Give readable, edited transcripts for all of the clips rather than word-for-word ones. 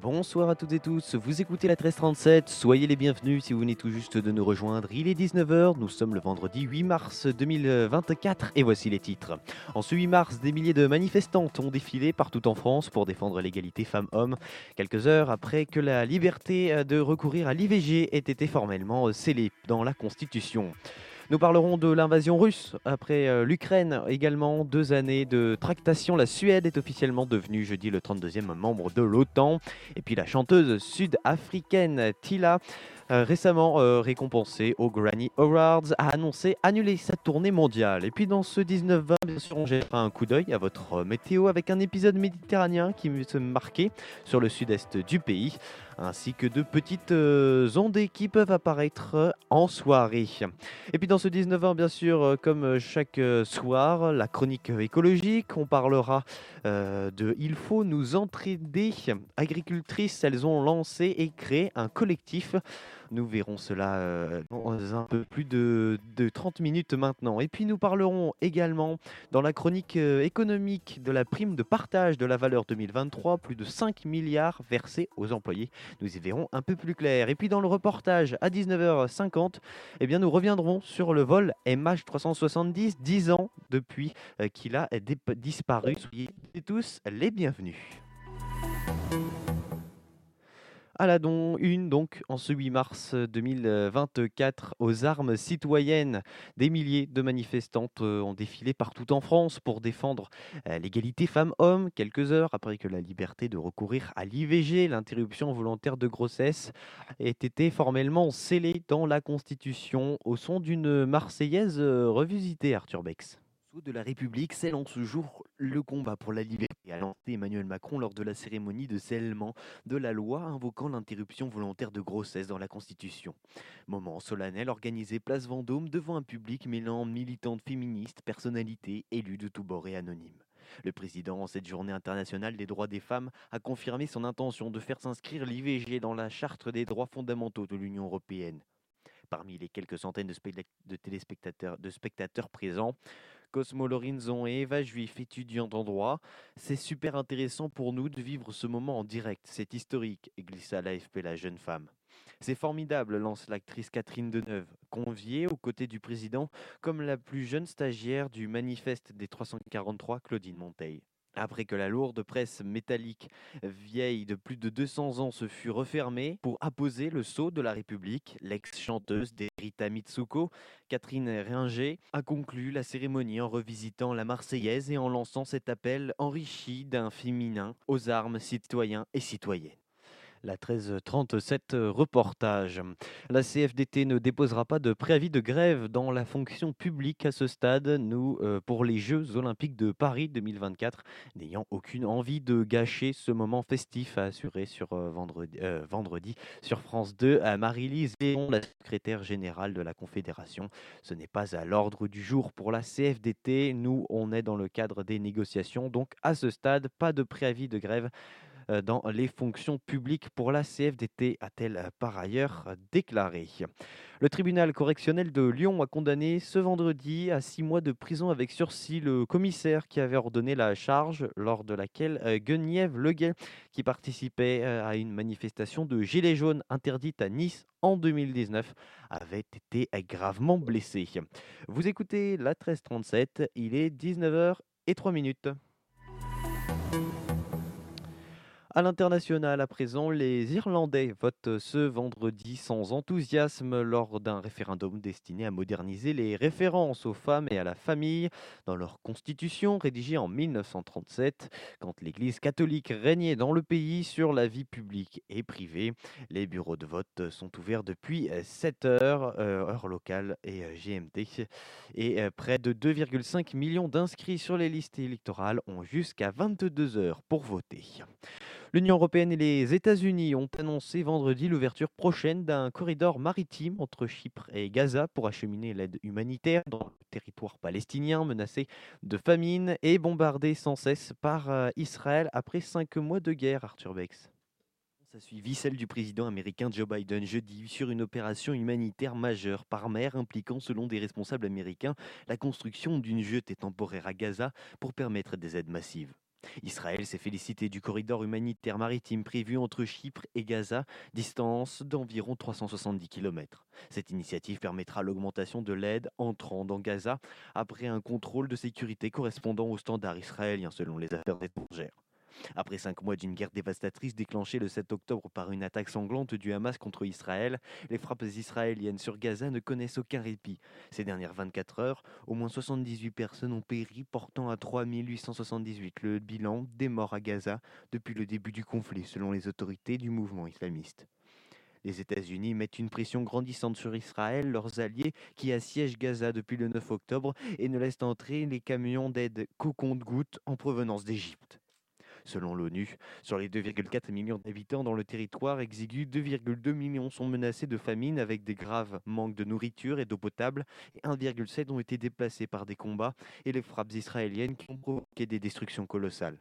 Bonsoir à toutes et tous, vous écoutez la 1337, soyez les bienvenus si vous venez tout juste de nous rejoindre. Il est 19h, nous sommes le vendredi 8 mars 2024 et voici les titres. En ce 8 mars, des milliers de manifestantes ont défilé partout en France pour défendre l'égalité femmes-hommes, quelques heures après que la liberté de recourir à l'IVG ait été formellement scellée dans la Constitution. Nous parlerons de l'invasion russe après l'Ukraine également. 2 années de tractation, la Suède est officiellement devenue jeudi le 32e membre de l'OTAN. Et puis la chanteuse sud-africaine Tila, récemment récompensée aux Grammy Awards, a annoncé annuler sa tournée mondiale. Et puis dans ce 19-20, bien sûr, on jettera un coup d'œil à votre météo avec un épisode méditerranéen qui se marquait sur le sud-est du pays, ainsi que de petites ondées qui peuvent apparaître en soirée. Et puis dans ce 19h, bien sûr, comme chaque soir, la chronique écologique, on parlera de Il faut nous entraider. Agricultrices, elles ont lancé et créé un collectif. Nous verrons cela dans un peu plus de 30 minutes maintenant. Et puis nous parlerons également dans la chronique économique de la prime de partage de la valeur 2023, plus de 5 milliards versés aux employés. Nous y verrons un peu plus clair. Et puis dans le reportage à 19h50, eh bien, nous reviendrons sur le vol MH370, 10 ans depuis qu'il a disparu. Soyez tous les bienvenus. À la une, donc, en ce 8 mars 2024, aux armes citoyennes, des milliers de manifestantes ont défilé partout en France pour défendre l'égalité femmes-hommes, quelques heures après que la liberté de recourir à l'IVG, l'interruption volontaire de grossesse, ait été formellement scellée dans la Constitution au son d'une Marseillaise revisitée, Arthur Bex. De la République scelle en ce jour le combat pour la liberté, a lancé Emmanuel Macron lors de la cérémonie de scellement de la loi invoquant l'interruption volontaire de grossesse dans la Constitution. Moment solennel organisé place Vendôme devant un public mêlant militantes féministes, personnalités, élus de tous bords et anonymes. Le président, en cette journée internationale des droits des femmes, a confirmé son intention de faire s'inscrire l'IVG dans la Charte des droits fondamentaux de l'Union européenne. Parmi les quelques centaines de spectateurs présents, Cosmo Lorinzon et Eva Juif, étudiante en droit. C'est super intéressant pour nous de vivre ce moment en direct. C'est historique, glissa à l'AFP la jeune femme. C'est formidable, lance l'actrice Catherine Deneuve, conviée aux côtés du président comme la plus jeune stagiaire du manifeste des 343, Claudine Monteil. Après que la lourde presse métallique vieille de plus de 200 ans se fut refermée pour apposer le sceau de la République, l'ex-chanteuse d'Erita Mitsuko, Catherine Ringer, a conclu la cérémonie en revisitant la Marseillaise et en lançant cet appel enrichi d'un féminin aux armes citoyens et citoyennes. La 1337 reportage. La CFDT ne déposera pas de préavis de grève dans la fonction publique à ce stade, nous, pour les Jeux Olympiques de Paris 2024, n'ayant aucune envie de gâcher ce moment festif, a assuré sur vendredi sur France 2 à Marie-Lise Léon, la secrétaire générale de la Confédération. Ce n'est pas à l'ordre du jour pour la CFDT, nous, on est dans le cadre des négociations, donc à ce stade, pas de préavis de grève dans les fonctions publiques pour la CFDT, a-t-elle par ailleurs déclaré. Le tribunal correctionnel de Lyon a condamné ce vendredi à 6 mois de prison avec sursis le commissaire qui avait ordonné la charge lors de laquelle Guenièvre Leguet, qui participait à une manifestation de Gilets jaunes interdite à Nice en 2019, avait été gravement blessé. Vous écoutez la 1337, il est 19h03. À l'international, à présent, les Irlandais votent ce vendredi sans enthousiasme lors d'un référendum destiné à moderniser les références aux femmes et à la famille dans leur constitution rédigée en 1937, quand l'Église catholique régnait dans le pays sur la vie publique et privée. Les bureaux de vote sont ouverts depuis 7 heures, heure locale et GMT, et près de 2,5 millions d'inscrits sur les listes électorales ont jusqu'à 22 heures pour voter. L'Union européenne et les États-Unis ont annoncé vendredi l'ouverture prochaine d'un corridor maritime entre Chypre et Gaza pour acheminer l'aide humanitaire dans le territoire palestinien menacé de famine et bombardé sans cesse par Israël après 5 mois de guerre, Arthur Bex. Ça suivit celle du président américain Joe Biden jeudi sur une opération humanitaire majeure par mer impliquant, selon des responsables américains, la construction d'une jetée temporaire à Gaza pour permettre des aides massives. Israël s'est félicité du corridor humanitaire maritime prévu entre Chypre et Gaza, distance d'environ 370 km. Cette initiative permettra l'augmentation de l'aide entrant dans Gaza après un contrôle de sécurité correspondant aux standards israéliens selon les affaires étrangères. Après 5 mois d'une guerre dévastatrice déclenchée le 7 octobre par une attaque sanglante du Hamas contre Israël, les frappes israéliennes sur Gaza ne connaissent aucun répit. Ces dernières 24 heures, au moins 78 personnes ont péri, portant à 3878 le bilan des morts à Gaza depuis le début du conflit, selon les autorités du mouvement islamiste. Les États-Unis mettent une pression grandissante sur Israël, leurs alliés, qui assiègent Gaza depuis le 9 octobre et ne laissent entrer les camions d'aide qu'au compte-gouttes en provenance d'Égypte. Selon l'ONU, sur les 2,4 millions d'habitants dans le territoire exigu, 2,2 millions sont menacés de famine avec des graves manques de nourriture et d'eau potable et 1,7 ont été déplacés par des combats et les frappes israéliennes qui ont provoqué des destructions colossales.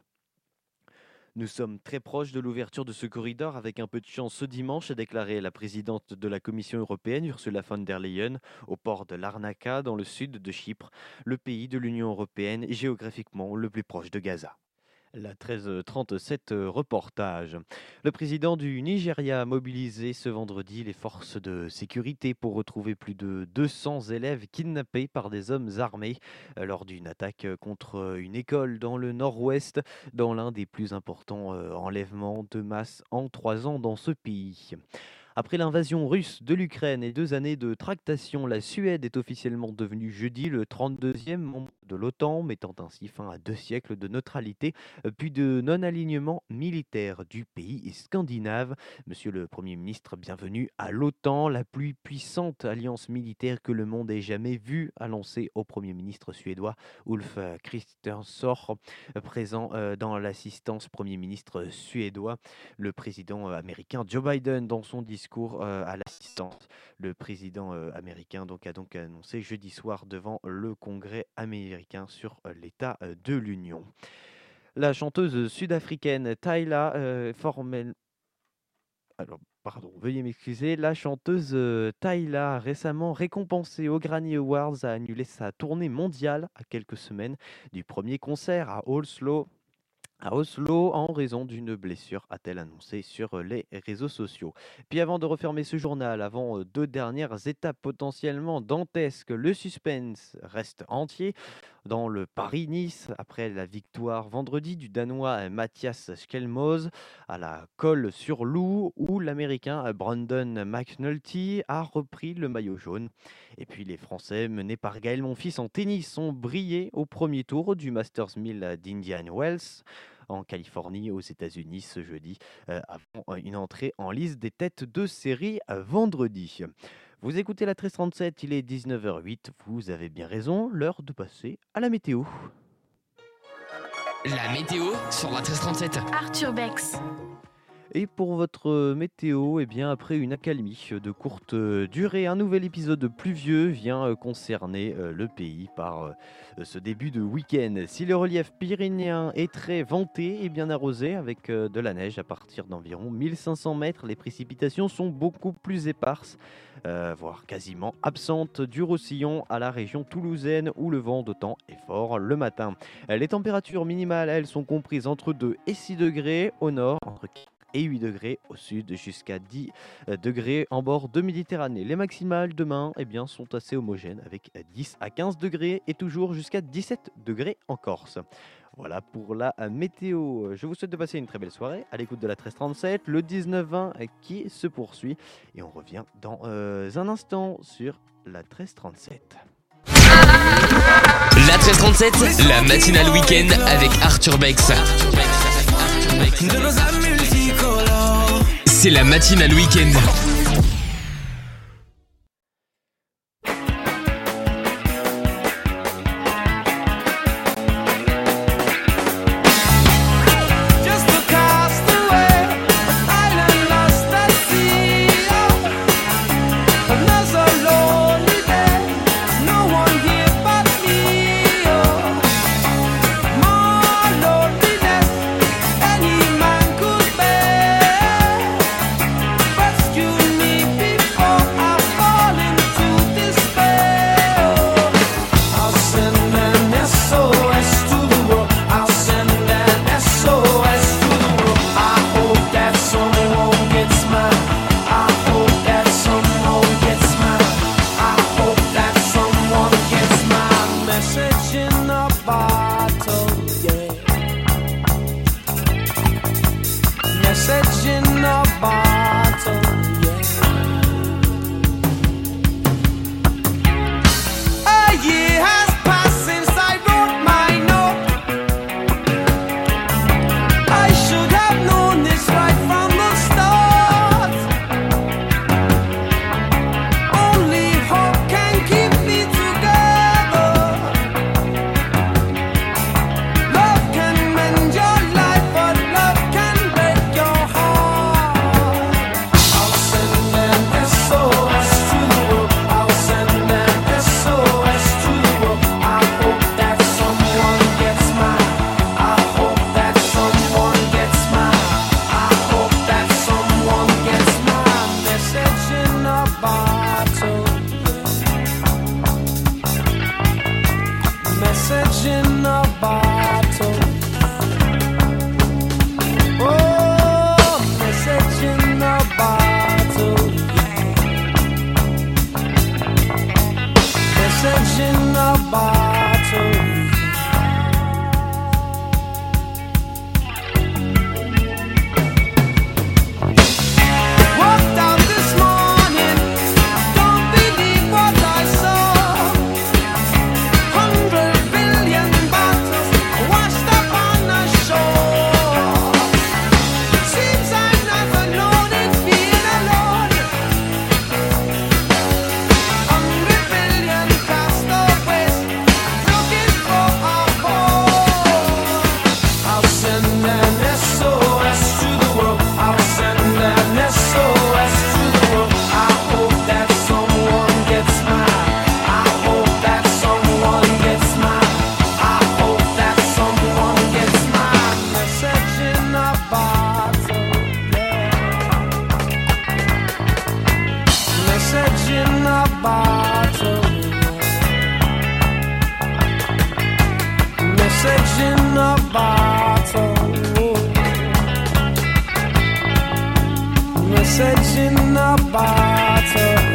Nous sommes très proches de l'ouverture de ce corridor avec un peu de chance ce dimanche, a déclaré la présidente de la Commission européenne, Ursula von der Leyen, au port de Larnaca, dans le sud de Chypre, le pays de l'Union européenne géographiquement le plus proche de Gaza. La 1337 reportage. Le président du Nigeria a mobilisé ce vendredi les forces de sécurité pour retrouver plus de 200 élèves kidnappés par des hommes armés lors d'une attaque contre une école dans le nord-ouest, dans l'un des plus importants enlèvements de masse en 3 ans dans ce pays. Après l'invasion russe de l'Ukraine et 2 années de tractation, la Suède est officiellement devenue jeudi le 32e membre de l'OTAN, mettant ainsi fin à 2 siècles de neutralité, puis de non-alignement militaire du pays scandinave. Monsieur le Premier ministre, bienvenue à l'OTAN, la plus puissante alliance militaire que le monde ait jamais vue, a lancé au Premier ministre suédois Ulf Kristersson, présent dans l'assistance Premier ministre suédois, le président américain Joe Biden dans son discours à l'assistance. Le président américain a donc annoncé jeudi soir devant le Congrès américain sur l'état de l'Union. La chanteuse sud-africaine Tyla veuillez m'excuser. La chanteuse Tyla, récemment récompensée aux Grammy Awards, a annulé sa tournée mondiale à quelques semaines du premier concert à Oslo en raison d'une blessure, a-t-elle annoncé sur les réseaux sociaux. Puis avant de refermer ce journal, avant 2 dernières étapes potentiellement dantesques, le suspense reste entier dans le Paris-Nice après la victoire vendredi du Danois Mathias Skjelmose à la Colle-sur-Loup où l'Américain Brandon McNulty a repris le maillot jaune. Et puis les Français menés par Gaël Monfils en tennis ont brillé au premier tour du Masters 1000 d'Indian Wells en Californie aux États-Unis ce jeudi avant une entrée en lice des têtes de série vendredi. Vous écoutez la 1337, il est 19h08, vous avez bien raison, l'heure de passer à la météo. La météo sur la 1337. Arthur Bex. Et pour votre météo, après une accalmie de courte durée, un nouvel épisode pluvieux vient concerner le pays par ce début de week-end. Si le relief pyrénéen est très venté et bien arrosé avec de la neige à partir d'environ 1500 mètres, les précipitations sont beaucoup plus éparses, voire quasiment absentes du Roussillon à la région toulousaine où le vent de temps est fort le matin. Les températures minimales, elles, sont comprises entre 2 et 6 degrés au nord, entre et 8 degrés au sud, jusqu'à 10 degrés en bord de Méditerranée. Les maximales demain sont assez homogènes avec 10 à 15 degrés et toujours jusqu'à 17 degrés en Corse. Voilà pour la météo. Je vous souhaite de passer une très belle soirée à l'écoute de la 1337, le 19-20 qui se poursuit. Et on revient dans un instant sur la 1337. La 1337, la matinale week-end avec Arthur Bex. C'est la matinale week-end. You bottle, yeah. Message in a bottle, yeah. A year has passed since I wrote my note. I should have known this right from the start. Only hope can keep me together. Love can mend your life, but love can break your heart. I'll send an SOS to the world. I'll send an SOS to the world. I hope that someone gets mine. I hope that someone gets mine. I hope that someone gets my message in a bottle. Message in a bottle. Oh, message in a bottle. Message in a bottle. Walked out this morning, don't believe what I saw. 100 billion bottles washed up on the shore. Seems I never known it being alone. 100 billion castaways looking for a home. I'll send an SOS to the world. I'll send an SOS to the world. I hope that someone gets mine. I hope that someone gets mine. I hope that someone gets mine. Message in a bottle, yeah. Message in a bottle. Message in a bottle. Message in a bottle.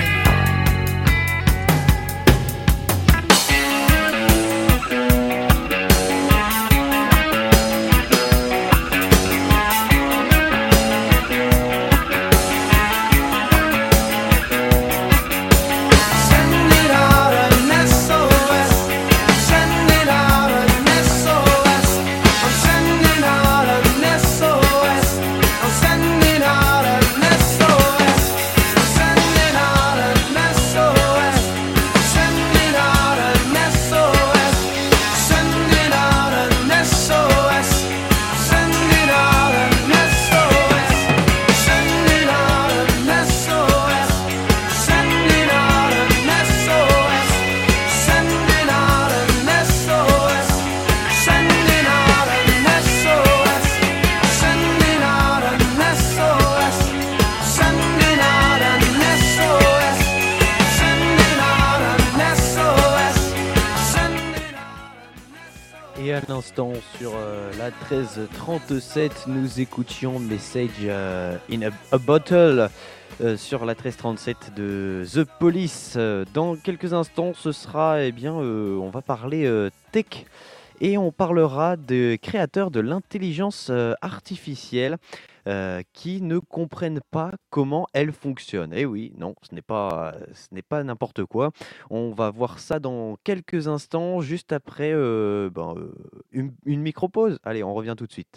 Send it out an SOS. Send it out an SOS. I'm sending out an SOS. I'm sending out an SOS. I'm sending out an SOS. Sending out an SOS. Sending out an SOS. Sending out an SOS. Sending out an SOS. Sending out an SOS. Sending out an SOS. Sending out an SOS. Sending out an SOS. Sending out an SOS. Sending out an SOS. Sending out. Et à l'instant, sur la 1337, nous écoutions Message in a Bottle sur la 1337 de The Police. Dans quelques instants, ce sera, on va parler tech et on parlera des créateurs de l'intelligence artificielle qui ne comprennent pas comment elle fonctionne. Et oui, non, ce n'est pas n'importe quoi. On va voir ça dans quelques instants, juste après une micro-pause. Allez, on revient tout de suite.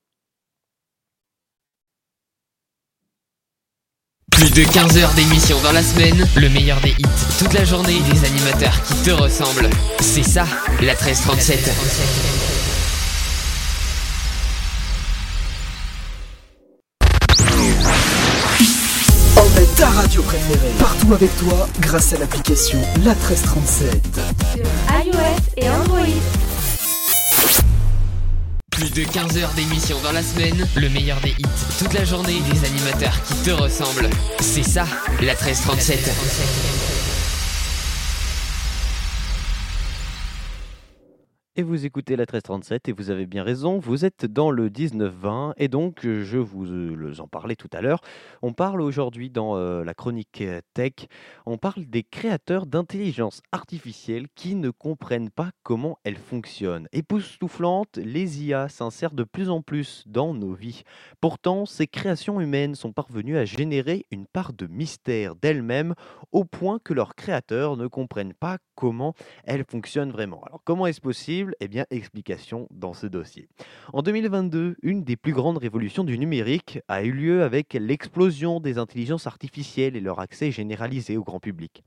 Plus de 15 heures d'émission dans la semaine, le meilleur des hits toute la journée, des animateurs qui te ressemblent. C'est ça, la 1337. Emmène ta radio préférée partout avec toi grâce à l'application La 1337. Sur iOS et Android. Plus de 15 heures d'émission dans la semaine, le meilleur des hits toute la journée, des animateurs qui te ressemblent. C'est ça, la 1337. Et et vous écoutez la 1337 et vous avez bien raison, vous êtes dans le 19-20 et donc je vous en parlais tout à l'heure. On parle aujourd'hui dans la chronique tech, on parle des créateurs d'intelligence artificielle qui ne comprennent pas comment elle fonctionne. Époustouflantes, les IA s'insèrent de plus en plus dans nos vies. Pourtant, ces créations humaines sont parvenues à générer une part de mystère d'elles-mêmes au point que leurs créateurs ne comprennent pas comment elles fonctionnent vraiment. Alors comment est-ce possible ? Eh bien, explication dans ce dossier. En 2022, une des plus grandes révolutions du numérique a eu lieu avec l'explosion des intelligences artificielles et leur accès généralisé au grand public.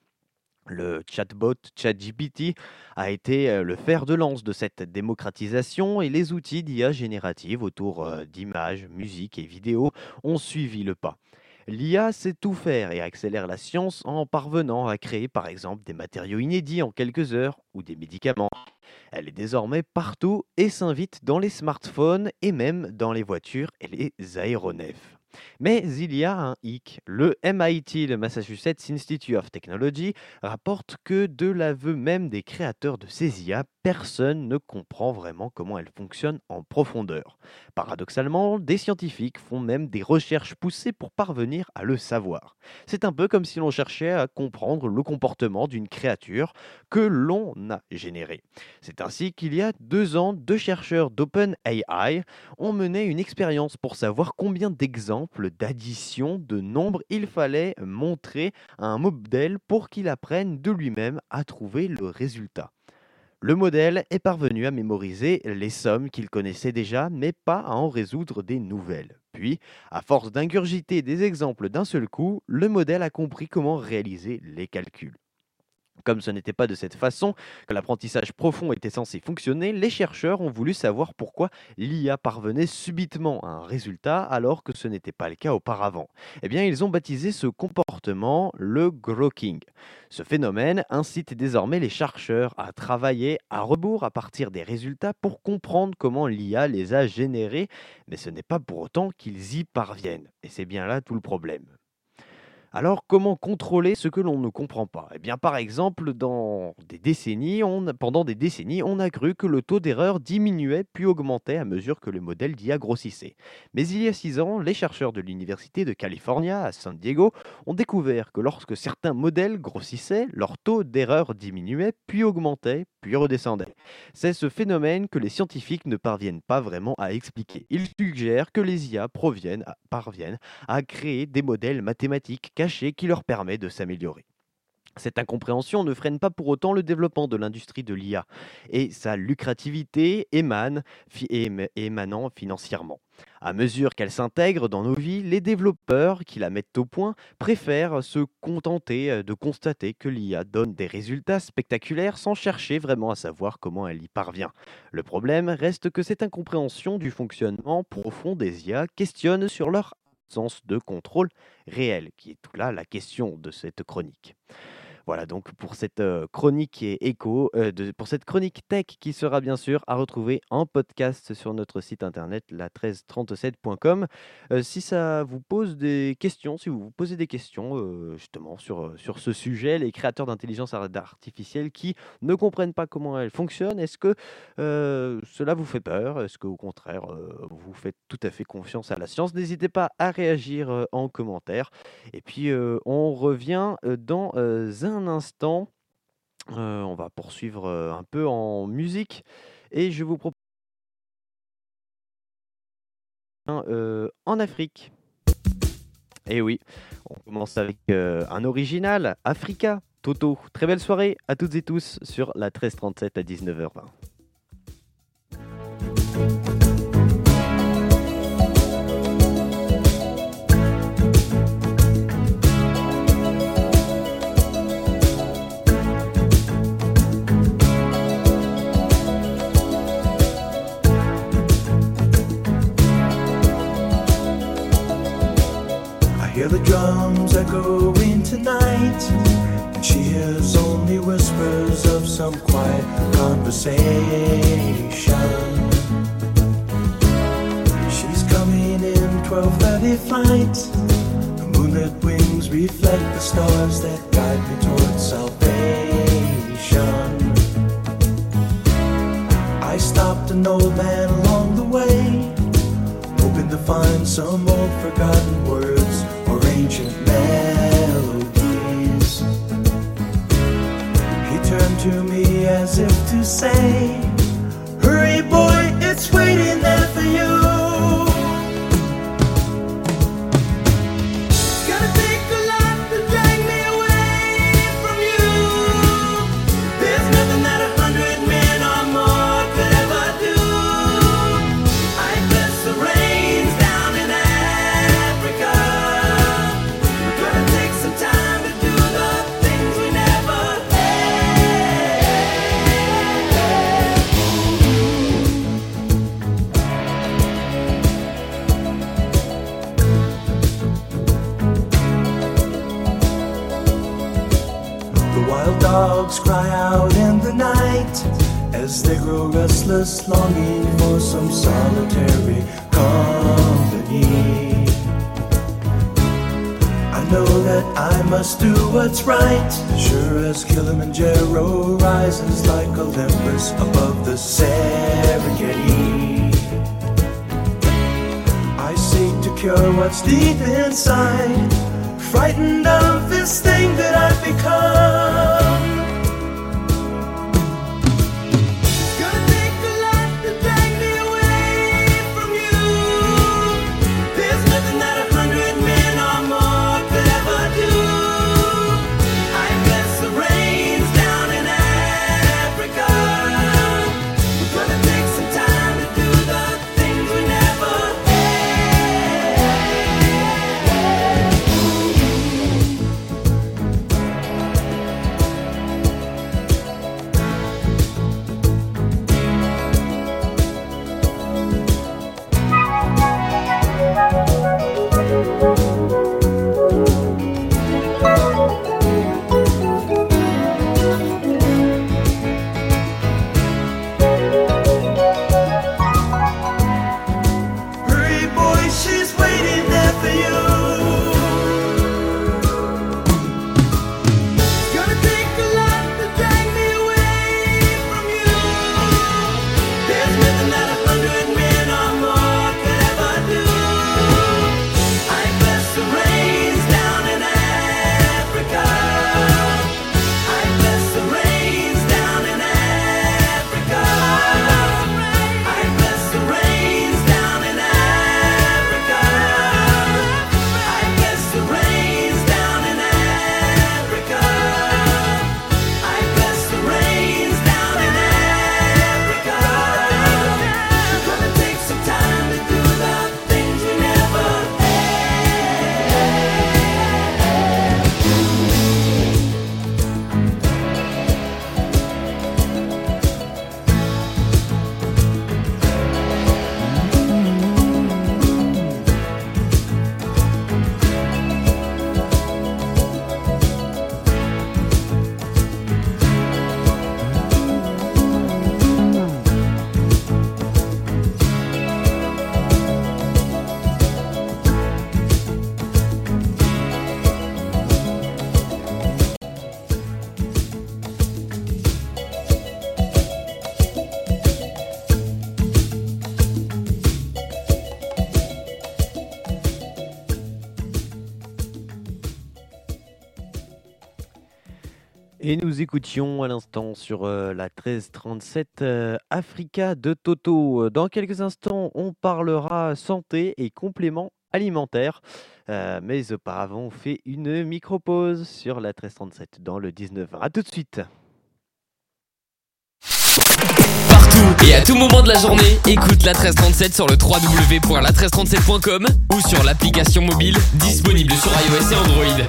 Le chatbot ChatGPT a été le fer de lance de cette démocratisation et les outils d'IA générative autour d'images, musique et vidéos ont suivi le pas. L'IA sait tout faire et accélère la science en parvenant à créer par exemple des matériaux inédits en quelques heures ou des médicaments. Elle est désormais partout et s'invite dans les smartphones et même dans les voitures et les aéronefs. Mais il y a un hic. Le MIT, le Massachusetts Institute of Technology, rapporte que de l'aveu même des créateurs de ces IA, personne ne comprend vraiment comment elles fonctionnent en profondeur. Paradoxalement, des scientifiques font même des recherches poussées pour parvenir à le savoir. C'est un peu comme si l'on cherchait à comprendre le comportement d'une créature que l'on a générée. C'est ainsi qu'il y a 2 ans, 2 chercheurs d'OpenAI ont mené une expérience pour savoir combien d'exemples d'addition de nombres il fallait montrer à un modèle pour qu'il apprenne de lui-même à trouver le résultat. Le modèle est parvenu à mémoriser les sommes qu'il connaissait déjà, mais pas à en résoudre des nouvelles. Puis, à force d'ingurgiter des exemples d'un seul coup, le modèle a compris comment réaliser les calculs. Comme ce n'était pas de cette façon que l'apprentissage profond était censé fonctionner, les chercheurs ont voulu savoir pourquoi l'IA parvenait subitement à un résultat alors que ce n'était pas le cas auparavant. Eh bien, ils ont baptisé ce comportement le grokking. Ce phénomène incite désormais les chercheurs à travailler à rebours à partir des résultats pour comprendre comment l'IA les a générés, mais ce n'est pas pour autant qu'ils y parviennent. Et c'est bien là tout le problème. Alors, comment contrôler ce que l'on ne comprend pas ? Eh bien, par exemple, pendant des décennies, on a cru que le taux d'erreur diminuait puis augmentait à mesure que le modèle d'IA grossissait. Mais il y a 6 ans, les chercheurs de l'Université de California à San Diego ont découvert que lorsque certains modèles grossissaient, leur taux d'erreur diminuait puis augmentait puis redescendait. C'est ce phénomène que les scientifiques ne parviennent pas vraiment à expliquer. Ils suggèrent que les IA parviennent à créer des modèles mathématiques cachés qui leur permettent de s'améliorer. Cette incompréhension ne freine pas pour autant le développement de l'industrie de l'IA et sa lucrativité émanant financièrement. À mesure qu'elle s'intègre dans nos vies, les développeurs qui la mettent au point préfèrent se contenter de constater que l'IA donne des résultats spectaculaires sans chercher vraiment à savoir comment elle y parvient. Le problème reste que cette incompréhension du fonctionnement profond des IA questionne sur leur absence de contrôle réel, qui est tout là la question de cette chronique. Voilà donc pour cette chronique pour cette chronique tech qui sera bien sûr à retrouver en podcast sur notre site internet la1337.com. Si ça vous pose des questions, si vous vous posez des questions justement sur ce sujet, les créateurs d'intelligence artificielle qui ne comprennent pas comment elle fonctionne, est-ce que cela vous fait peur ? Est-ce qu'au contraire vous faites tout à fait confiance à la science ? N'hésitez pas à réagir en commentaire. Et puis on revient dans un instant. On va poursuivre un peu en musique et je vous propose en Afrique. Et oui, on commence avec un original, Africa, Toto. Très belle soirée à toutes et tous sur la 1337 à 19h20. Hear the drums echoing tonight. She hears only whispers of some quiet conversation. She's coming in 12:30 flight. The moonlit wings reflect the stars that guide me towards salvation. I stopped an old man along the way, hoping to find some old forgotten words or ancient melodies. He turned to me as if to say, hurry boy, it's waiting there for you. Gonna take a lot to drag me away from you. There's nothing that 100 men or more could ever do. I bless the rains down in Africa. Gonna take some time to do the things we never The wild dogs cry out in the night as they grow restless, longing for some solitary company. I know that I must do what's right, sure as Kilimanjaro rises like Olympus above the Serengeti. I seek to cure what's deep inside, frightened of this thing that I've become. It's gonna take a lot to drag me away from you. There's nothing that 100 men or more could ever do. I bless the rains down in Africa. We're gonna take some time to do the things we never Hurry boy, she's waiting there for you. It's gonna take a lot to drag me away from you. There's nothing that 100 men or more could ever do. I bless the rains down in Africa. I bless the rains down in Africa. I bless the rains down in Africa. I bless the rains down in Africa. I bless the rains down in Africa. We're gonna take some time to do the things we never Et nous écoutions à l'instant sur la 1337 Africa de Toto. Dans quelques instants, on parlera santé et compléments alimentaires. Mais auparavant, on fait une micro-pause sur la 1337 dans le 19. A tout de suite. Partout et à tout moment de la journée, écoute la 1337 sur le www.la1337.com ou sur l'application mobile disponible sur iOS et Android.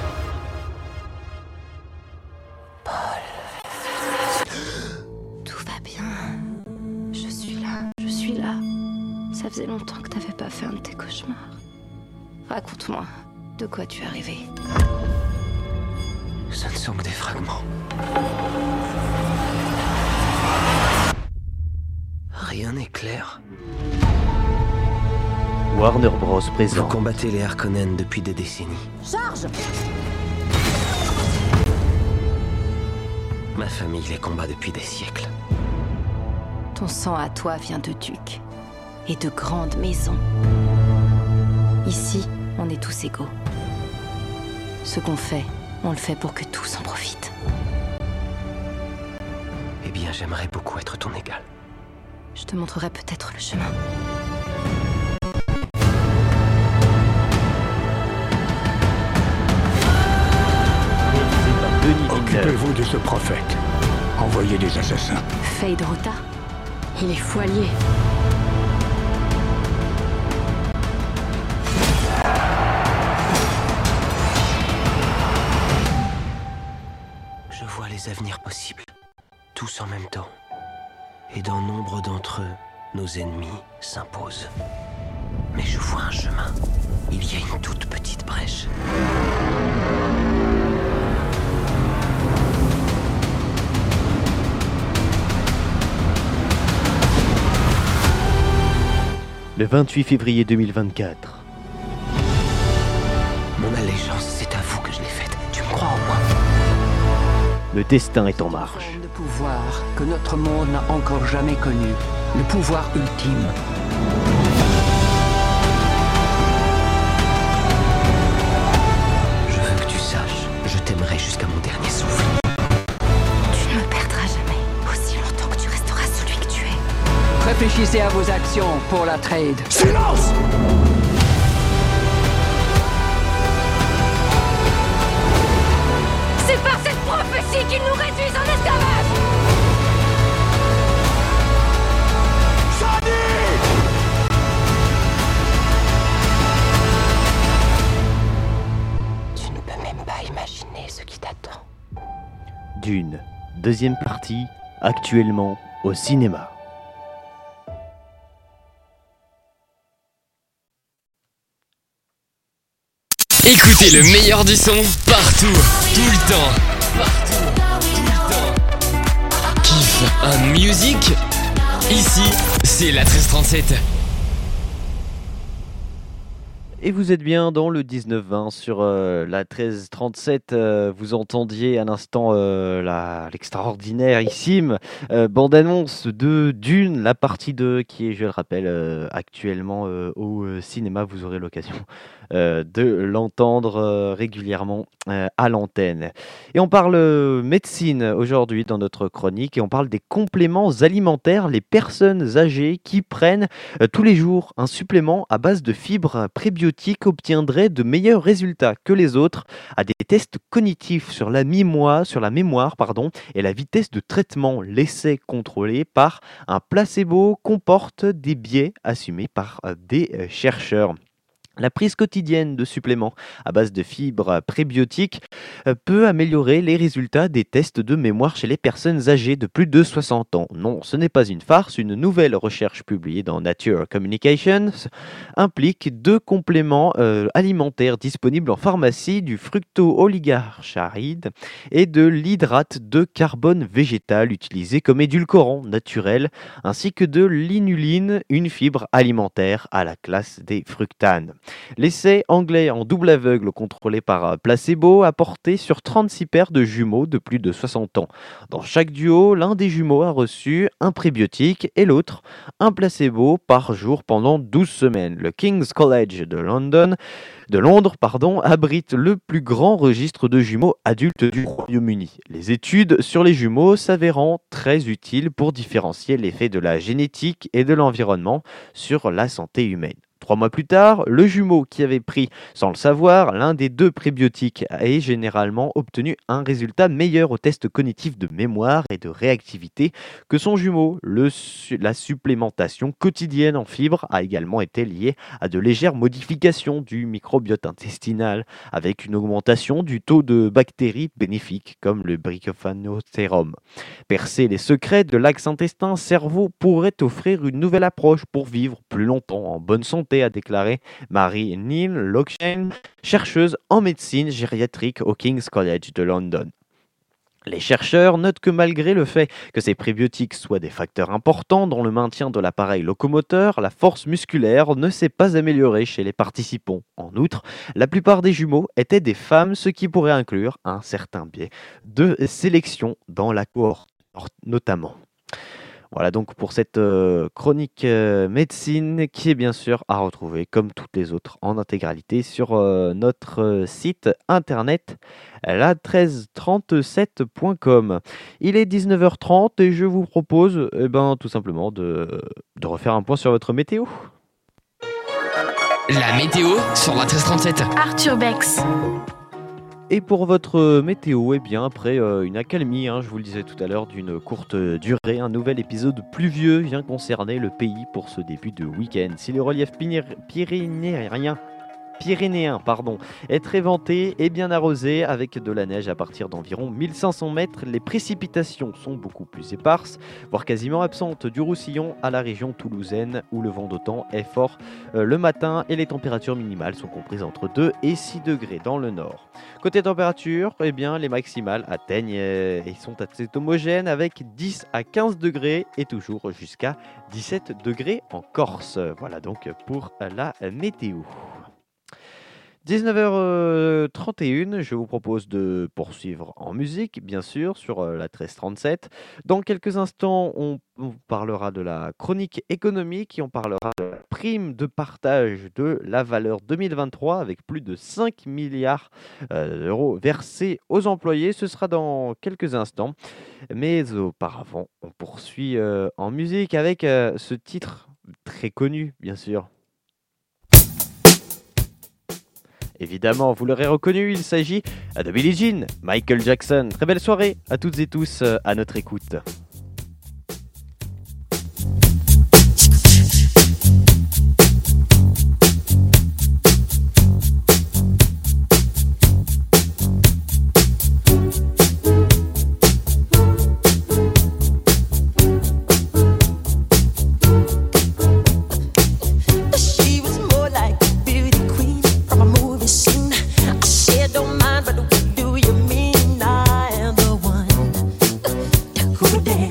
Tout va bien. Je suis là, je suis là. Ça faisait longtemps que t'avais pas fait un de tes cauchemars. Raconte-moi, de quoi tu es arrivé? Ce ne sont que des fragments. Rien n'est clair. Warner Bros Vous présente. combattez les Harkonnen depuis des décennies. Charge! Ma famille les combat depuis des siècles. Ton sang à toi vient de ducs et de grandes maisons. Ici, on est tous égaux. Ce qu'on fait, on le fait pour que tous en profitent. Eh bien, j'aimerais beaucoup être ton égal. Je te montrerai peut-être le chemin. Réalisé par Denis Villeneuve. Occupez-vous de ce prophète. Envoyez des assassins. Fade Rota, il est foilier. Je vois les avenirs possibles, tous en même temps. Et dans nombre d'entre eux, nos ennemis s'imposent. Mais je vois un chemin. Il y a une toute petite brèche. Le 28 février 2024. Mon allégeance, c'est à vous que je l'ai faite. Tu me crois en moi? Le destin est en marche. Forme de pouvoir que notre monde n'a encore jamais connu. Le pouvoir ultime. Je veux que tu saches, je t'aimerai jusqu'à mon dernier souffle. Tu ne me perdras jamais, aussi longtemps que tu resteras celui que tu es. Réfléchissez à vos actions pour la trade. Silence! C'est par cette prophétie qu'ils nous réduisent en esclavage! Tu ne peux même pas imaginer ce qui t'attend. Dune, deuxième partie, actuellement au cinéma. Écoutez le meilleur du son partout, tout le temps. Partout, tout le temps. Kiffe un music? Ici, c'est la 1337. Et vous êtes bien dans le 19-20 sur la 13-37. Vous entendiez à l'instant l'extraordinairissime bande-annonce de Dune, la partie 2 qui est, je le rappelle, actuellement au cinéma. Vous aurez l'occasion de l'entendre régulièrement à l'antenne. Et on parle médecine aujourd'hui dans notre chronique et on parle des compléments alimentaires, les personnes âgées qui prennent tous les jours un supplément à base de fibres prébiotiques obtiendraient de meilleurs résultats que les autres à des tests cognitifs sur la mémoire, et la vitesse de traitement. L'essai contrôlé par un placebo comporte des biais assumés par des chercheurs. La prise quotidienne de suppléments à base de fibres prébiotiques peut améliorer les résultats des tests de mémoire chez les personnes âgées de plus de 60 ans. Non, ce n'est pas une farce. Une nouvelle recherche publiée dans Nature Communications implique deux compléments alimentaires disponibles en pharmacie, du fructo-oligarcharide et de l'hydrate de carbone végétal utilisé comme édulcorant naturel, ainsi que de l'inuline, une fibre alimentaire à la classe des fructanes. L'essai anglais en double aveugle contrôlé par placebo a porté sur 36 paires de jumeaux de plus de 60 ans. Dans chaque duo, l'un des jumeaux a reçu un prébiotique et l'autre un placebo par jour pendant 12 semaines. Le King's College de Londres, abrite le plus grand registre de jumeaux adultes du Royaume-Uni. Les études sur les jumeaux s'avérant très utiles pour différencier l'effet de la génétique et de l'environnement sur la santé humaine. 3 mois plus tard, le jumeau qui avait pris, sans le savoir, l'un des deux prébiotiques a généralement obtenu un résultat meilleur au test cognitif de mémoire et de réactivité que son jumeau. La supplémentation quotidienne en fibres a également été liée à de légères modifications du microbiote intestinal, avec une augmentation du taux de bactéries bénéfiques comme le Bricophaneotherum. Percer les secrets de l'axe intestin-cerveau pourrait offrir une nouvelle approche pour vivre plus longtemps en bonne santé, a déclaré Mary-Neil Lockshen, chercheuse en médecine gériatrique au King's College de London. Les chercheurs notent que malgré le fait que ces prébiotiques soient des facteurs importants dans le maintien de l'appareil locomoteur, la force musculaire ne s'est pas améliorée chez les participants. En outre, la plupart des jumeaux étaient des femmes, ce qui pourrait inclure un certain biais de sélection dans la cohorte notamment. Voilà donc pour cette chronique médecine qui est bien sûr à retrouver comme toutes les autres en intégralité sur notre site internet la1337.com. Il est 19h30 et je vous propose tout simplement de refaire un point sur votre météo. La météo sur la 1337. Arthur Bex. Et pour votre météo, après une accalmie, je vous le disais tout à l'heure, d'une courte durée, un nouvel épisode pluvieux vient concerner le pays pour ce début de week-end. Si le relief pyrénéen est très venté et bien arrosé avec de la neige à partir d'environ 1500 mètres, les précipitations sont beaucoup plus éparses, voire quasiment absentes du Roussillon à la région toulousaine où le vent d'autant est fort le matin et les températures minimales sont comprises entre 2 et 6 degrés dans le nord. Côté température, les maximales atteignent et sont assez homogènes avec 10 à 15 degrés et toujours jusqu'à 17 degrés en Corse. Voilà donc pour la météo. 19h31, je vous propose de poursuivre en musique, bien sûr, sur la 1337. Dans quelques instants, on parlera de la chronique économique et on parlera de la prime de partage de la valeur 2023 avec plus de 5 milliards d'euros versés aux employés. Ce sera dans quelques instants. Mais auparavant, on poursuit en musique avec ce titre très connu, bien sûr. Évidemment, vous l'aurez reconnu, il s'agit de Billie Jean, Michael Jackson. Très belle soirée à toutes et tous à notre écoute. Don't mind, but what do you mean I am the one? Cool day.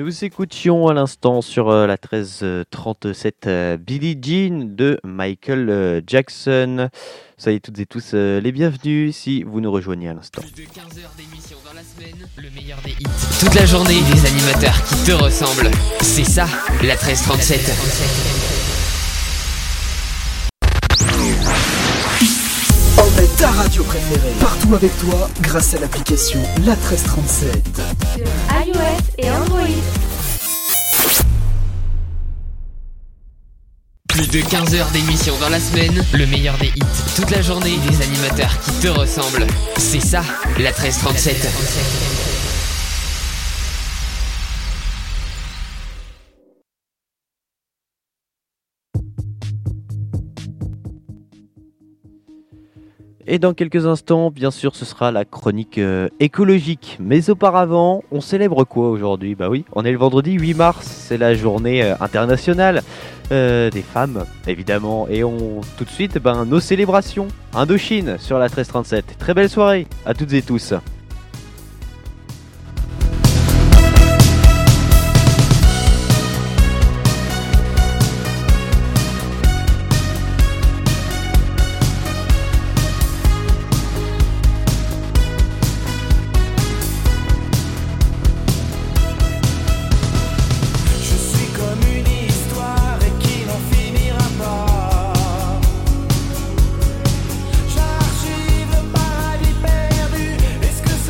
Nous écoutions à l'instant sur la 1337 Billie Jean de Michael Jackson. Soyez toutes et tous les bienvenus si vous nous rejoignez à l'instant. Plus de 15 heures d'émission dans la semaine, le meilleur des hits. Toute la journée, des animateurs qui te ressemblent. C'est ça, la 1337. Emmène ta radio préférée partout avec toi grâce à l'application La 1337. Sur iOS et Android. Plus de 15 heures d'émission dans la semaine, le meilleur des hits. Toute la journée, des animateurs qui te ressemblent. C'est ça, la 1337. Et dans quelques instants, bien sûr, ce sera la chronique écologique. Mais auparavant, on célèbre quoi aujourd'hui ? Bah oui, on est le vendredi 8 mars, c'est la journée internationale des femmes, évidemment. Et tout de suite, nos célébrations. Indochine sur la 1337. Très belle soirée à toutes et tous. J'archive le paradis perdu. Est-ce que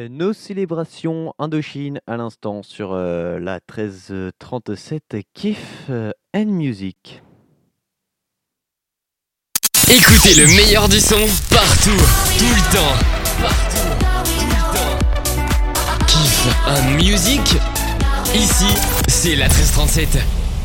Nos célébrations Indochine à l'instant sur la 1337 Kiff and Music. Écoutez le meilleur du son partout, tout le temps. Partout, tout le temps. Kiff un music. Ici, c'est la 1337.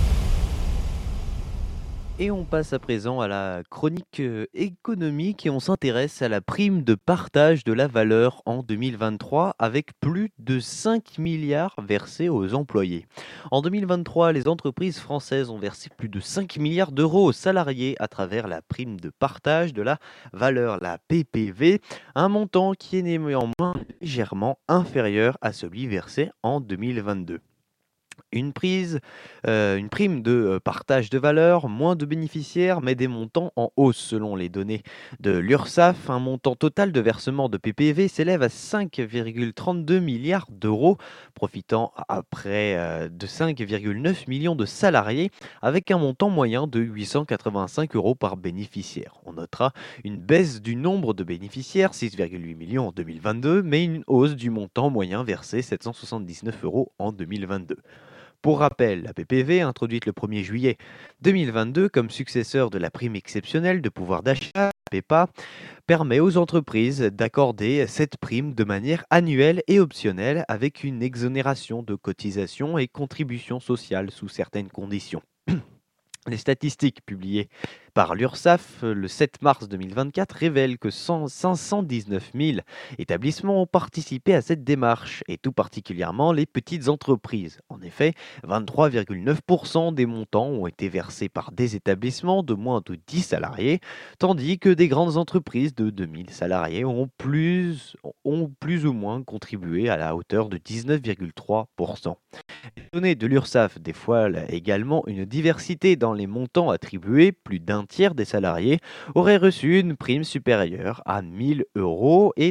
Et on passe à présent à la chronique économique et on s'intéresse à la prime de partage de la valeur en 2023 avec plus de 5 milliards versés aux employés. En 2023, les entreprises françaises ont versé plus de 5 milliards d'euros aux salariés à travers la prime de partage de la valeur, la PPV, un montant qui est néanmoins légèrement inférieur à celui versé en 2022. Une prime de partage de valeur, moins de bénéficiaires, mais des montants en hausse. Selon les données de l'URSSAF, un montant total de versement de PPV s'élève à 5,32 milliards d'euros, profitant à près de 5,9 millions de salariés, avec un montant moyen de 885 euros par bénéficiaire. On notera une baisse du nombre de bénéficiaires, 6,8 millions en 2022, mais une hausse du montant moyen versé, 779 euros en 2022. Pour rappel, la PPV, introduite le 1er juillet 2022 comme successeur de la prime exceptionnelle de pouvoir d'achat, PEPA, permet aux entreprises d'accorder cette prime de manière annuelle et optionnelle avec une exonération de cotisations et contributions sociales sous certaines conditions. Les statistiques publiées par l'URSSAF le 7 mars 2024 révèlent que 519 000 établissements ont participé à cette démarche, et tout particulièrement les petites entreprises. En effet, 23,9% des montants ont été versés par des établissements de moins de 10 salariés, tandis que des grandes entreprises de 2000 salariés ont plus ou moins contribué à la hauteur de 19,3%. Les données de l'URSSAF dévoilent également une diversité dans les montants attribués. Plus d'un tiers des salariés auraient reçu une prime supérieure à 1 000 euros et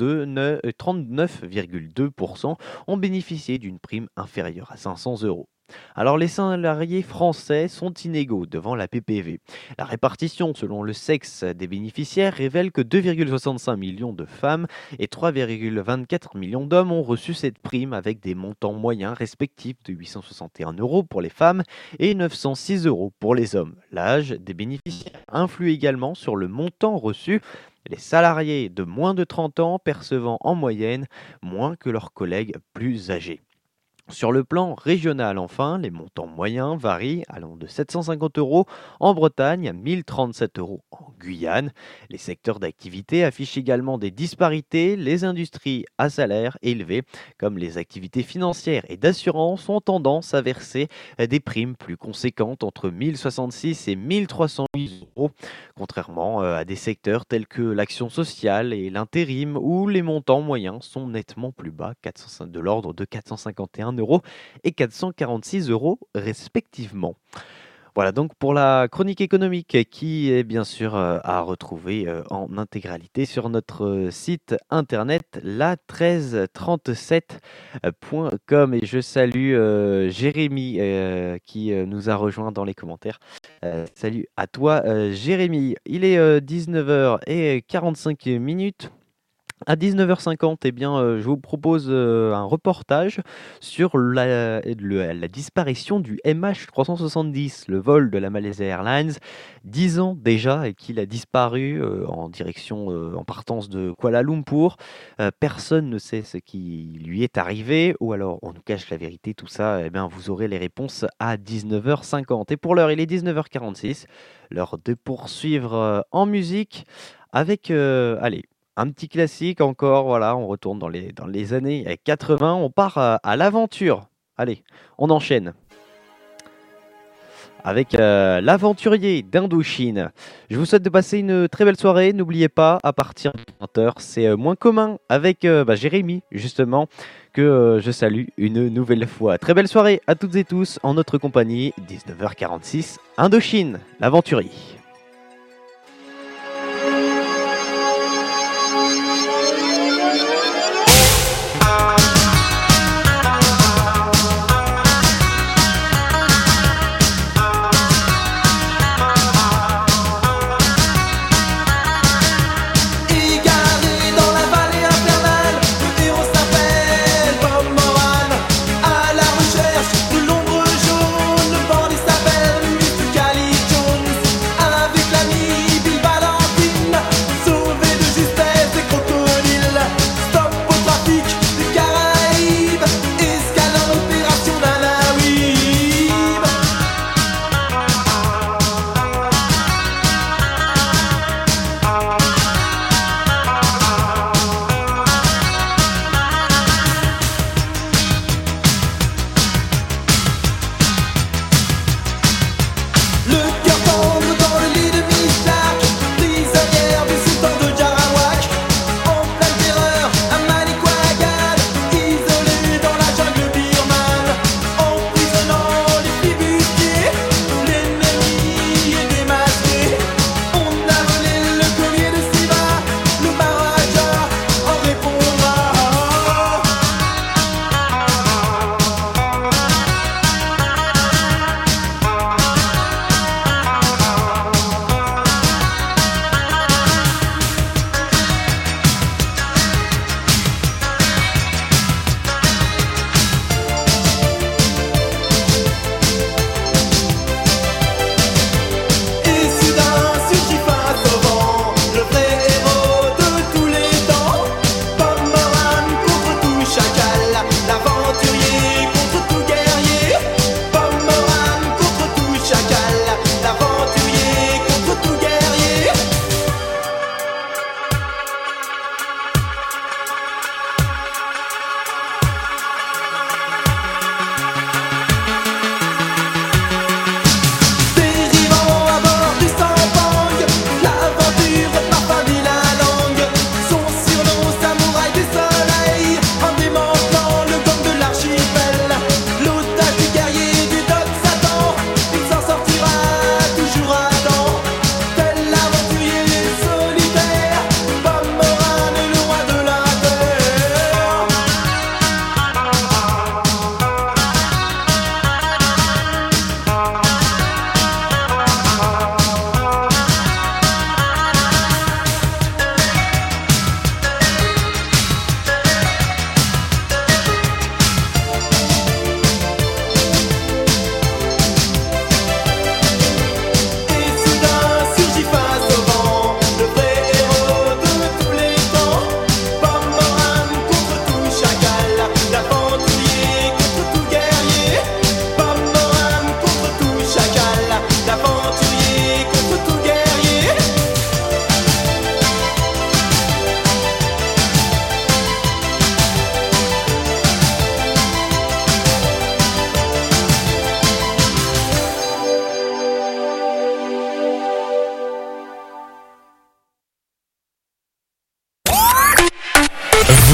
39,2% ont bénéficié d'une prime inférieure à 500 euros. Alors les salariés français sont inégaux devant la PPV. La répartition selon le sexe des bénéficiaires révèle que 2,65 millions de femmes et 3,24 millions d'hommes ont reçu cette prime avec des montants moyens respectifs de 861 euros pour les femmes et 906 euros pour les hommes. L'âge des bénéficiaires influe également sur le montant reçu. Les salariés de moins de 30 ans percevant en moyenne moins que leurs collègues plus âgés. Sur le plan régional, enfin, les montants moyens varient allant de 750 euros en Bretagne à 1037 euros en Guyane. Les secteurs d'activité affichent également des disparités. Les industries à salaire élevé, comme les activités financières et d'assurance, ont tendance à verser des primes plus conséquentes entre 1066 et 1308 euros, contrairement à des secteurs tels que l'action sociale et l'intérim, où les montants moyens sont nettement plus bas, de l'ordre de 451 euros et 446 euros respectivement. Voilà donc pour la chronique économique qui est bien sûr à retrouver en intégralité sur notre site internet la1337.com, et je salue Jérémy qui nous a rejoint dans les commentaires. Salut à toi Jérémy, il est 19h45. À 19h50, eh bien, je vous propose un reportage sur la disparition du MH370, le vol de la Malaysia Airlines, 10 ans déjà, et qu'il a disparu en partance de Kuala Lumpur. Personne ne sait ce qui lui est arrivé, ou alors on nous cache la vérité. Tout ça, eh bien, vous aurez les réponses à 19h50. Et pour l'heure, il est 19h46, l'heure de poursuivre en musique avec, allez, un petit classique encore, voilà, on retourne dans les années 80, on part à l'aventure. Allez, on enchaîne avec l'aventurier d'Indochine. Je vous souhaite de passer une très belle soirée. N'oubliez pas, à partir de 20h, c'est moins commun avec Jérémy, justement, que je salue une nouvelle fois. Très belle soirée à toutes et tous en notre compagnie, 19h46, Indochine, l'aventurier. Égaré dans la vallée infernale, le héros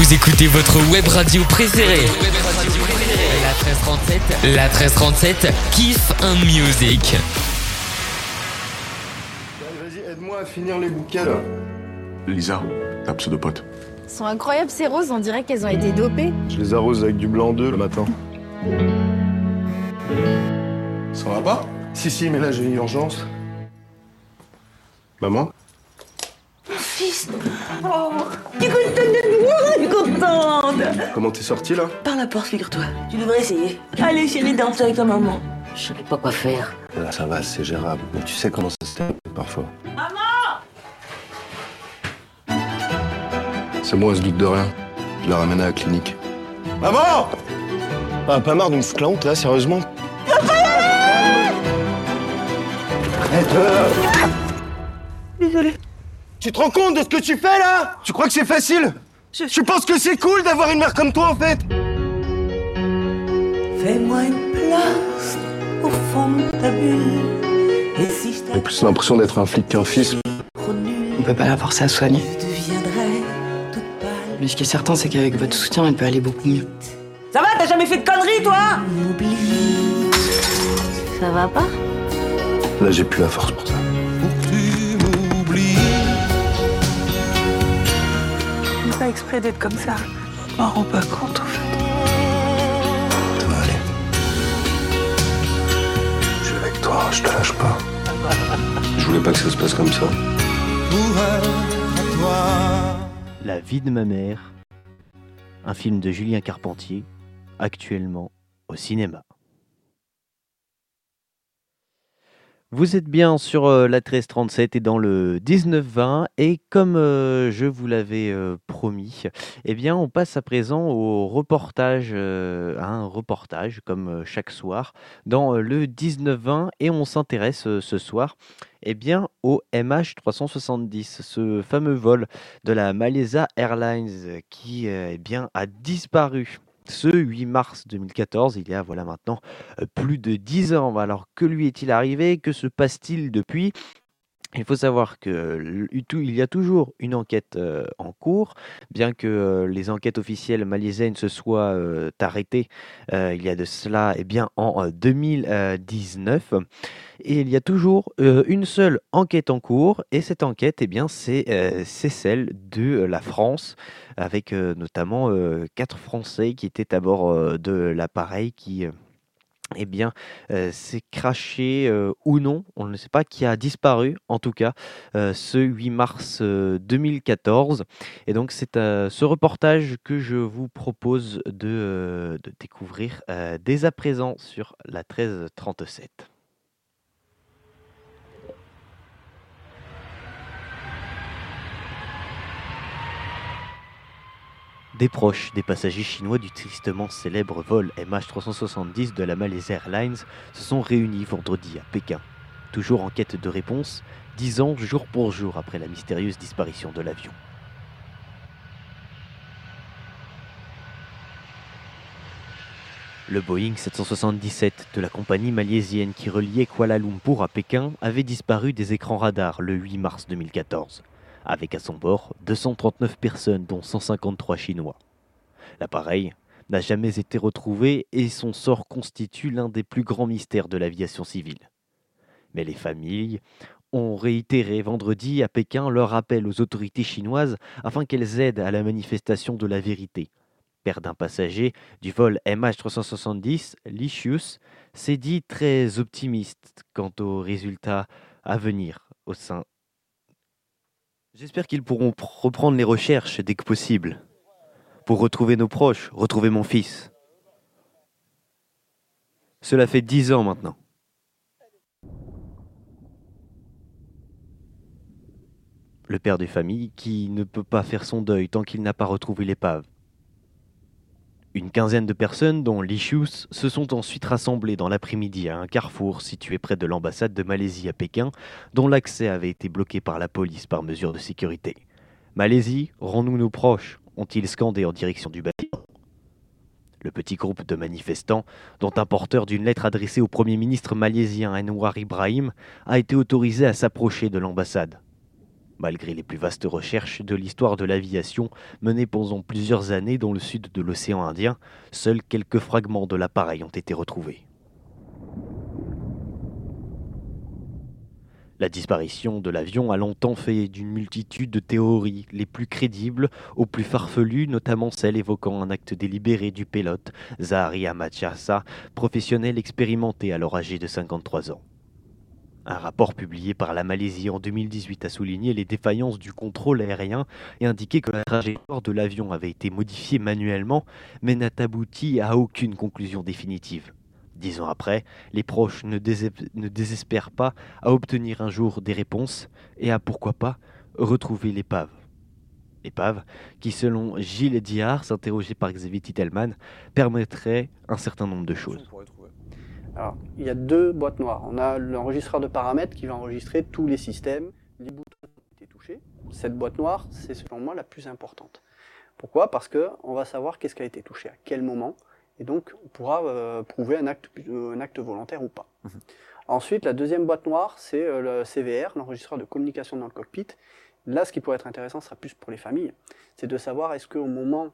Vous écoutez votre web radio préférée. La 1337. La 1337 kiffe un music. Vas-y, aide-moi à finir les bouquets là. Lisa, ta pseudopote. Elles sont incroyables ces roses, on dirait qu'elles ont été dopées. Je les arrose avec du blanc d'œuf le matin. Ça va pas? Si, mais là j'ai une urgence. Maman? Mon fils. Oh, tu es contente de moi, je suis contente. Comment t'es sortie là? Par la porte, figure-toi. Tu devrais essayer. Allez, chérie, danse avec ta maman. Je savais pas quoi faire. Là ça va, c'est gérable. Mais tu sais comment ça se termine parfois. Maman! C'est moi, elle se doute de rien. Je la ramène à la clinique. Maman! Ah, pas marre de me foutre la honte là, sérieusement? Désolée. Tu te rends compte de ce que tu fais là? Tu crois que c'est facile? Tu penses que c'est cool d'avoir une mère comme toi en fait? Fais-moi une place au fond de ta bulle. Et si je J'ai plus l'impression d'être un flic qu'un fils. On peut pas la forcer à soigner. deviendrai toute pâle. Mais ce qui est certain, c'est qu'avec votre soutien, elle peut aller beaucoup mieux. Ça va, t'as jamais fait de conneries, toi? Ça va pas? Là j'ai plus la force pour ça. Je fais pas exprès d'être comme ça. Je m'en rends pas compte, en fait. Ça va aller. Je suis avec toi, je te lâche pas. Je voulais pas que ça se passe comme ça. La vie de ma mère, un film de Julien Carpentier, actuellement au cinéma. Vous êtes bien sur la 1337 et dans le 19-20 et comme je vous l'avais promis, eh bien on passe à présent au reportage, à un reportage comme chaque soir dans le 19-20 et on s'intéresse ce soir eh bien, au MH370, ce fameux vol de la Malaysia Airlines qui eh bien, a disparu. Ce 8 mars 2014, il y a voilà maintenant plus de 10 ans. Alors que lui est-il arrivé? Que se passe-t-il depuis? Il faut savoir qu'il y a toujours une enquête en cours, bien que les enquêtes officielles malaisiennes se soient arrêtées il y a de cela eh bien, en 2019. Et il y a toujours une seule enquête en cours, et cette enquête, eh bien, c'est celle de la France, avec notamment 4 Français qui étaient à bord de l'appareil qui... eh bien, c'est craché ou non, on ne sait pas, qui a disparu, en tout cas, ce 8 mars 2014. Et donc, c'est ce reportage que je vous propose de découvrir dès à présent sur la 1337. Des proches des passagers chinois du tristement célèbre vol MH370 de la Malaysia Airlines se sont réunis vendredi à Pékin, toujours en quête de réponse, 10 ans jour pour jour après la mystérieuse disparition de l'avion. Le Boeing 777 de la compagnie malaisienne qui reliait Kuala Lumpur à Pékin avait disparu des écrans radars le 8 mars 2014. Avec à son bord 239 personnes dont 153 Chinois. L'appareil n'a jamais été retrouvé et son sort constitue l'un des plus grands mystères de l'aviation civile. Mais les familles ont réitéré vendredi à Pékin leur appel aux autorités chinoises afin qu'elles aident à la manifestation de la vérité. Père d'un passager du vol MH370, Li Xius, s'est dit très optimiste quant aux résultats à venir au sein. J'espère qu'ils pourront reprendre les recherches dès que possible, pour retrouver nos proches, retrouver mon fils. Cela fait 10 ans maintenant. Le père de famille qui ne peut pas faire son deuil tant qu'il n'a pas retrouvé l'épave. Une quinzaine de personnes, dont Li Xius, se sont ensuite rassemblées dans l'après-midi à un carrefour situé près de l'ambassade de Malaisie à Pékin, dont l'accès avait été bloqué par la police par mesure de sécurité. « Malaisie, rends-nous nos proches !» ont-ils scandé en direction du bâtiment. Le petit groupe de manifestants, dont un porteur d'une lettre adressée au Premier ministre malaisien Anwar Ibrahim, a été autorisé à s'approcher de l'ambassade. Malgré les plus vastes recherches de l'histoire de l'aviation menées pendant plusieurs années dans le sud de l'océan Indien, seuls quelques fragments de l'appareil ont été retrouvés. La disparition de l'avion a longtemps fait d'une multitude de théories, les plus crédibles aux plus farfelues, notamment celle évoquant un acte délibéré du pilote Zahari Ahmad Shahsa, professionnel expérimenté alors âgé de 53 ans. Un rapport publié par la Malaisie en 2018 a souligné les défaillances du contrôle aérien et indiqué que la trajectoire de l'avion avait été modifiée manuellement, mais n'a abouti à aucune conclusion définitive. 10 ans après, les proches ne désespèrent pas à obtenir un jour des réponses et à, pourquoi pas, retrouver l'épave. L'épave qui, selon Gilles Diard, interrogé par Xavier Titelman, permettrait un certain nombre de choses. Alors, il y a 2 boîtes noires. On a l'enregistreur de paramètres qui va enregistrer tous les systèmes, les boutons qui ont été touchés. Cette boîte noire, c'est selon moi la plus importante. Pourquoi ? Parce qu'on va savoir qu'est-ce qui a été touché, à quel moment, et donc on pourra prouver un acte volontaire ou pas. Ensuite, la deuxième boîte noire, c'est le CVR, l'enregistreur de communication dans le cockpit. Là, ce qui pourrait être intéressant, sera plus pour les familles, c'est de savoir est-ce qu'au moment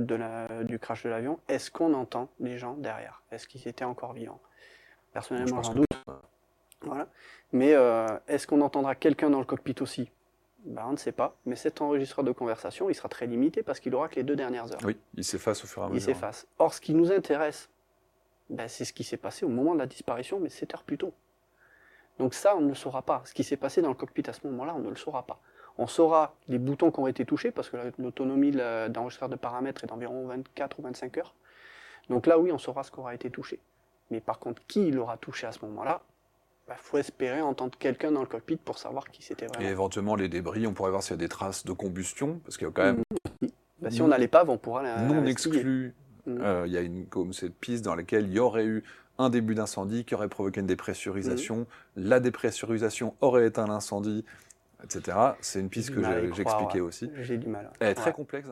du crash de l'avion, est-ce qu'on entend les gens derrière ? Est-ce qu'ils étaient encore vivants ? Personnellement, j'en doute. Voilà. Mais est-ce qu'on entendra quelqu'un dans le cockpit aussi ? On ne sait pas. Mais cet enregistreur de conversation, il sera très limité parce qu'il aura que les 2 dernières heures. Oui, il s'efface au fur et à mesure. Il s'efface. Or, ce qui nous intéresse, c'est ce qui s'est passé au moment de la disparition, mais 7 heures plus tôt. Donc ça, on ne le saura pas. Ce qui s'est passé dans le cockpit à ce moment-là, on ne le saura pas. On saura les boutons qui ont été touchés, parce que l'autonomie d'enregistreur de paramètres est d'environ 24 ou 25 heures. Donc là, oui, on saura ce qui aura été touché. Mais par contre, qui l'aura touché à ce moment-là, faut espérer entendre quelqu'un dans le cockpit pour savoir qui c'était vraiment. Et éventuellement, les débris, on pourrait voir s'il y a des traces de combustion, parce qu'il y a quand même... Si on a l'épave, on pourra non exclu, il y a comme cette piste dans laquelle il y aurait eu un début d'incendie qui aurait provoqué une dépressurisation, la dépressurisation aurait éteint l'incendie, etc. C'est une piste que j'expliquais aussi. J'ai du mal. Elle est très complexe.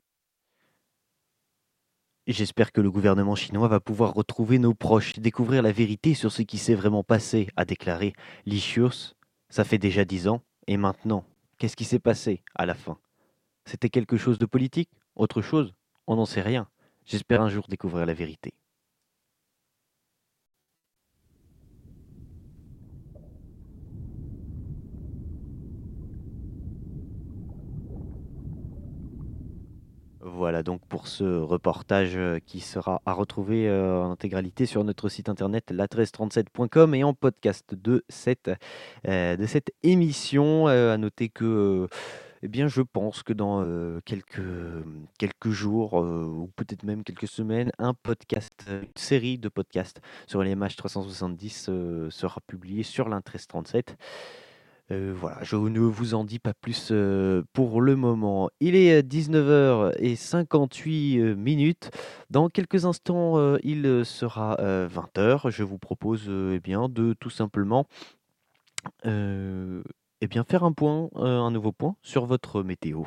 J'espère que le gouvernement chinois va pouvoir retrouver nos proches, découvrir la vérité sur ce qui s'est vraiment passé, a déclaré Li Xius. Ça fait déjà 10 ans, et maintenant, qu'est-ce qui s'est passé à la fin ? C'était quelque chose de politique ? Autre chose ? On n'en sait rien. J'espère un jour découvrir la vérité. Voilà donc pour ce reportage qui sera à retrouver en intégralité sur notre site internet la1337.com et en podcast de cette émission. À noter que je pense que dans quelques jours ou peut-être même quelques semaines, une série de podcasts sur les MH370 sera publiée sur l'A1337. Voilà, je ne vous en dis pas plus pour le moment. Il est 19h58. Dans quelques instants, il sera 20h. Je vous propose de tout simplement faire un nouveau point sur votre météo.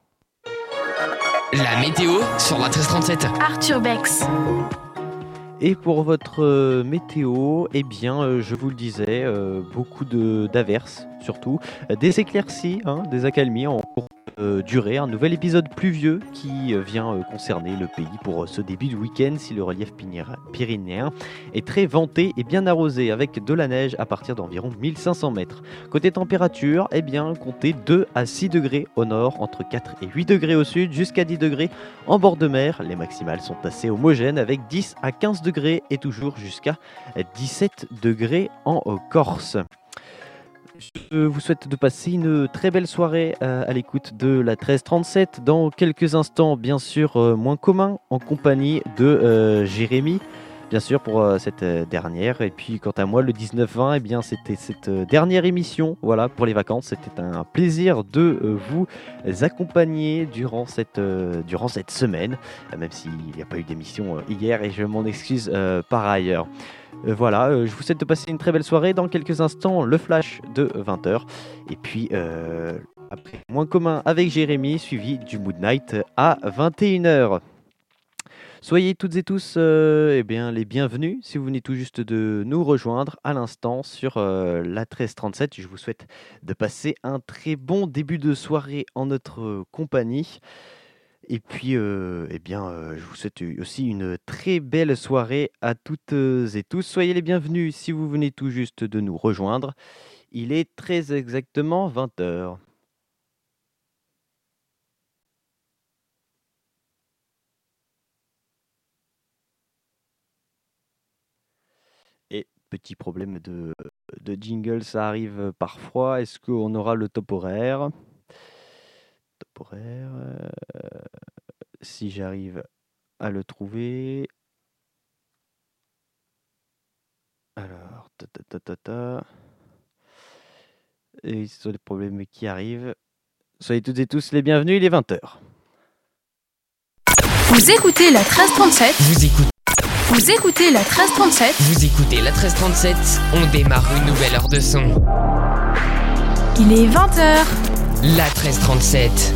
La météo sur la 1337. Arthur Bex. Et pour votre météo, je vous le disais, beaucoup d'averses, surtout, des éclaircies, des accalmies en courte durée, un nouvel épisode pluvieux qui vient concerner le pays pour ce début de week-end si le relief pyrénéen est très venté et bien arrosé avec de la neige à partir d'environ 1500 mètres. Côté température, comptez 2 à 6 degrés au nord, entre 4 et 8 degrés au sud, jusqu'à 10 degrés en bord de mer. Les maximales sont assez homogènes avec 10 à 15 degrés et toujours jusqu'à 17 degrés en Corse. Je vous souhaite de passer une très belle soirée à l'écoute de la 1337. Dans quelques instants, bien sûr, Moins commun en compagnie de Jérémy, bien sûr, pour cette dernière. Et puis, quant à moi, le 19-20, c'était cette dernière émission. Voilà, pour les vacances, c'était un plaisir de vous accompagner durant cette semaine, même s'il n'y a pas eu d'émission hier et je m'en excuse par ailleurs. Je vous souhaite de passer une très belle soirée. Dans quelques instants, le flash de 20h. Et puis, après, Moins commun avec Jérémy, suivi du Mood Night à 21h. Soyez toutes et tous les bienvenus si vous venez tout juste de nous rejoindre à l'instant sur la 1337. Je vous souhaite de passer un très bon début de soirée en notre compagnie. Et puis, je vous souhaite aussi une très belle soirée à toutes et tous. Soyez les bienvenus si vous venez tout juste de nous rejoindre. Il est très exactement 20h. Et petit problème de jingle, ça arrive parfois. Est-ce qu'on aura le top horaire? Top horaire, si j'arrive à le trouver. Alors, Et ce sont des problèmes qui arrivent. Soyez toutes et tous les bienvenus, il est 20h. Vous écoutez la 1337. Vous écoutez la 1337. Vous écoutez la 1337. On démarre une nouvelle heure de son. Il est 20h. La 1337.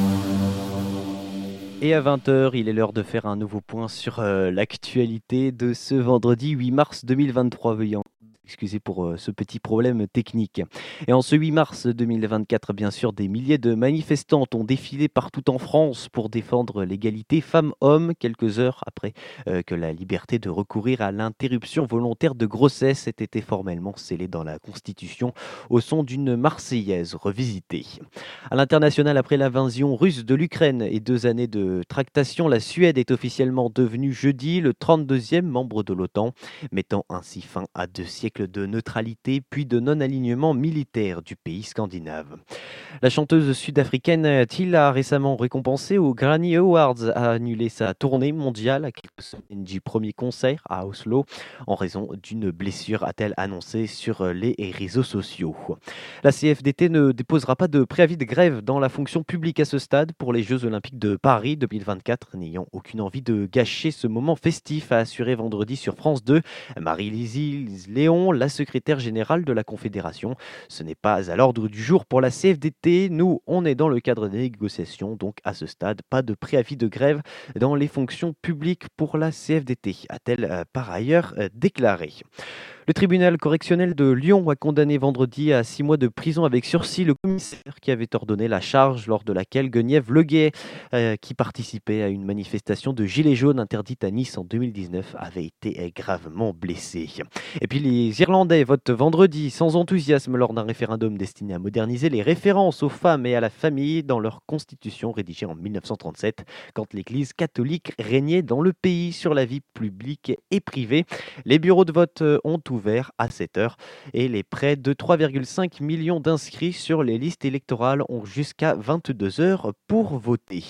Et à 20h, il est l'heure de faire un nouveau point sur l'actualité de ce vendredi 8 mars 2023. Veuillez excusez pour ce petit problème technique. Et en ce 8 mars 2024, bien sûr, des milliers de manifestantes ont défilé partout en France pour défendre l'égalité femmes-hommes, quelques heures après que la liberté de recourir à l'interruption volontaire de grossesse ait été formellement scellée dans la Constitution au son d'une Marseillaise revisitée. À l'international, après l'invasion russe de l'Ukraine et 2 années de tractation, la Suède est officiellement devenue jeudi le 32e membre de l'OTAN, mettant ainsi fin à 2 siècles de neutralité puis de non-alignement militaire du pays scandinave. La chanteuse sud-africaine Thiel a récemment récompensé aux Grammy Awards a annulé sa tournée mondiale à quelques semaines du premier concert à Oslo en raison d'une blessure, a-t-elle annoncé sur les réseaux sociaux. La CFDT ne déposera pas de préavis de grève dans la fonction publique à ce stade pour les Jeux Olympiques de Paris 2024, n'ayant aucune envie de gâcher ce moment festif, a assuré vendredi sur France 2 Marie-Lise Léon, la secrétaire générale de la Confédération. Ce n'est pas à l'ordre du jour pour la CFDT. Nous, on est dans le cadre des négociations, donc à ce stade, pas de préavis de grève dans les fonctions publiques pour la CFDT, a-t-elle par ailleurs déclaré. Le tribunal correctionnel de Lyon a condamné vendredi à 6 mois de prison avec sursis le commissaire qui avait ordonné la charge lors de laquelle Guenièvre Leguet, qui participait à une manifestation de Gilets jaunes interdite à Nice en 2019, avait été gravement blessé. Et puis les Irlandais votent vendredi sans enthousiasme lors d'un référendum destiné à moderniser les références aux femmes et à la famille dans leur constitution rédigée en 1937, quand l'Église catholique régnait dans le pays sur la vie publique et privée. Les bureaux de vote ont ouvert à 7h et les près de 3,5 millions d'inscrits sur les listes électorales ont jusqu'à 22h pour voter.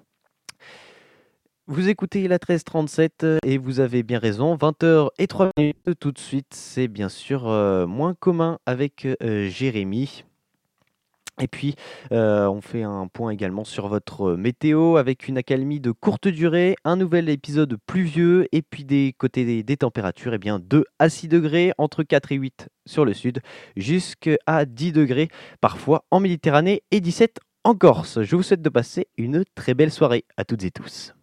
Vous écoutez la 1337 et vous avez bien raison, 20h03 tout de suite, c'est bien sûr moins commun avec Jérémy. Et puis, on fait un point également sur votre météo avec une accalmie de courte durée, un nouvel épisode pluvieux et puis des côtés des températures, 2 à 6 degrés, entre 4 et 8 sur le sud, jusqu'à 10 degrés parfois en Méditerranée et 17 en Corse. Je vous souhaite de passer une très belle soirée à toutes et tous.